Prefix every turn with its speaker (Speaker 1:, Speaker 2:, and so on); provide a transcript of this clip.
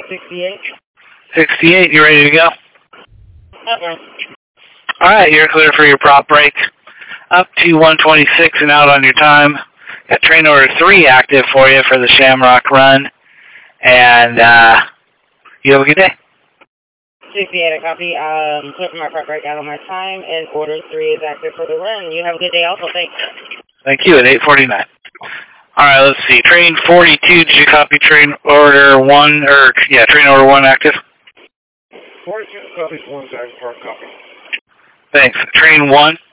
Speaker 1: 68.
Speaker 2: 68, you ready to go?
Speaker 1: Okay.
Speaker 2: Alright, you're clear for your prop break. Up to 126 and out on your time. Got train order 3 active for you for the Shamrock run. And you have a good day.
Speaker 1: 68, I copy. Clear for my prop break out on my time, and order 3 is active for the run. You have a good day also, thanks.
Speaker 2: Thank you, at 8:49. Alright, let's see. Train 42, did you copy train order 1, train order 1 active?
Speaker 3: 42 copies, 1 second, copy.
Speaker 2: Thanks. Train 1?